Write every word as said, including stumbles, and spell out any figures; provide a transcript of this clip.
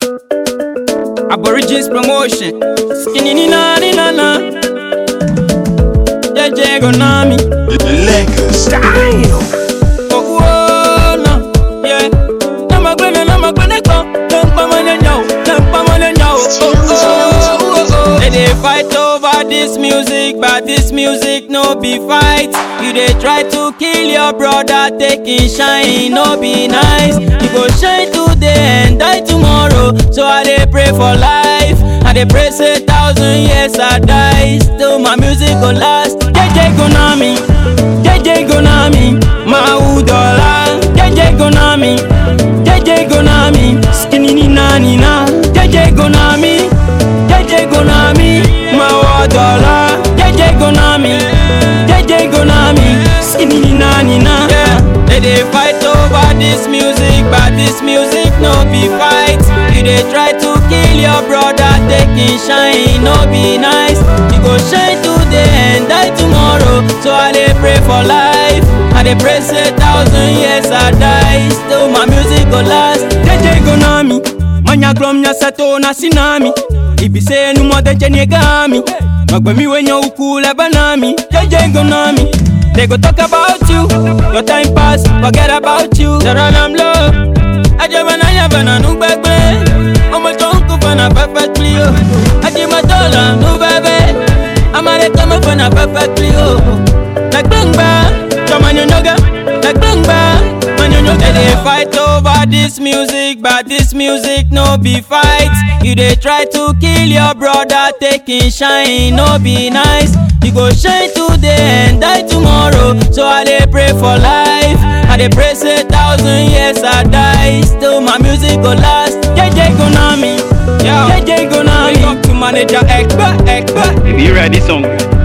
Aborigines promotion. Skinny ni na ni na na. J J Gonami. Lakers style. Oh oh no, yeah. Nama gwene nama gwene ko. Nampa mane nyao, nampa mane nyao. Oh oh oh oh. They dey fight over this music, but this music no be fight. You dey try to kill your brother, taking shine, no be nice. You go shine today and die tomorrow, so I dey pray for life. I dey pray say thousand years I die, still my music go last. J J Gonami, J J Gonami, Maudola. J J Gonami, J J Gonami, Skinny ni na ni na. J J Gonami, J J Gonami, Maudola. J J Gonami, J J Gonami, Skinny ni na ni na. Yeah, they dey fight over this music, but this music no be fight. You dey try to kill your brother, taking shine, no be nice. You go shine today and die tomorrow, so I dey pray for life. I dey pray say thousand years I die, still my music go last. J J Gonami, manya grom nya sato na sinami. Ibi say no more J J Negami. Magbemi when you ukule banami. J J Gonami, they go talk about you. Your time pass, forget about you. Saranam love, ajabana yabana nu bebe. Omo tonku fana perfectly oh. Ajima dola nu bebe. Amare kama fana perfectly oh. Like bangba, chamanyo nyoga. Like bangba, manyo nyoga. They fight over this music, but this music no be fight. You dey try to kill your brother, taking shine, no be nice. You go shine today and die tomorrow, so I dey pray for life. I dey pray say thousand years I die, still my music go last. J J Gonami, J J Gonami. Big up to manager Ekba, Ekba. If you ready song.